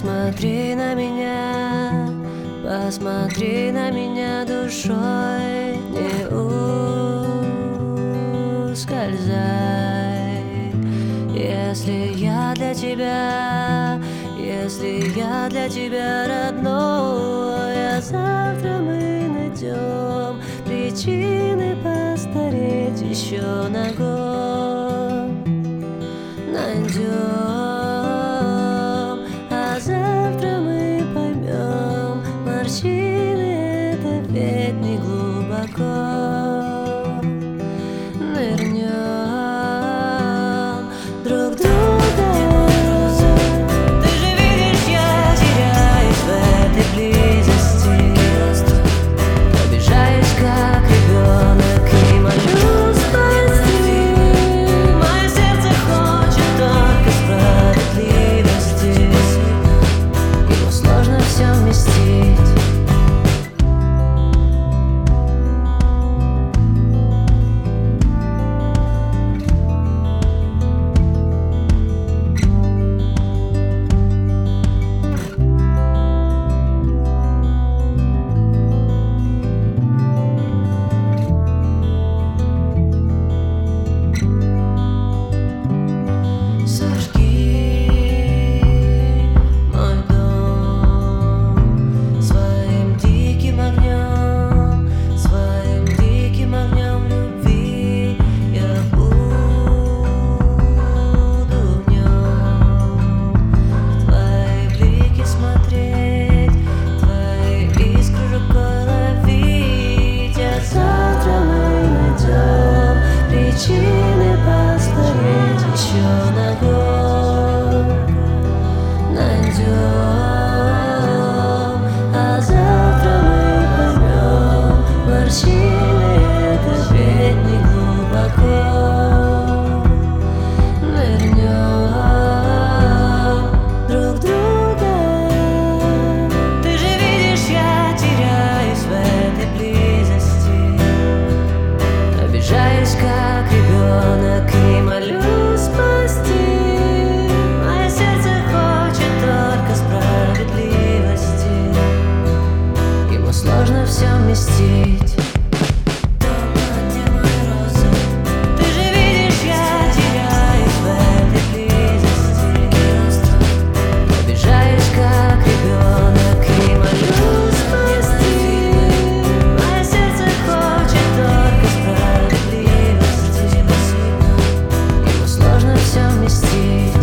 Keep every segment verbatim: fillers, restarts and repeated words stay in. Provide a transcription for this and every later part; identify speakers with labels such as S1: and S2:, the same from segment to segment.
S1: Посмотри на меня, посмотри на меня душой, не ускользай. Если я для тебя, если я для тебя родной, а завтра мы найдем причины постареть еще на год. Найдем. Завтра мы поймем, морщины — это ведь не глубоко. Нырнем друг друга. Ты же видишь, я теряюсь в этой близости, обижаюсь как ребенок и молю спасти. Мое сердце хочет только справедливости. Сложно все вместить. Причины постареть еще на год. Найдем, а завтра мы поймем, морщины — это ведь не глубоко. Нырнем друг друга. Ты же видишь, я теряюсь в этой близости, обижаюсь как ребенок и молю спасти. Мое сердце хочет только справедливости, ему сложно все вместить. Ты же видишь, я теряюсь в этой близости, обижаюсь как ребенок и молю спасти. Мое сердце хочет только справедливости, сложно все вместить.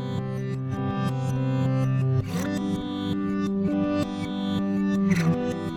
S1: Thank you.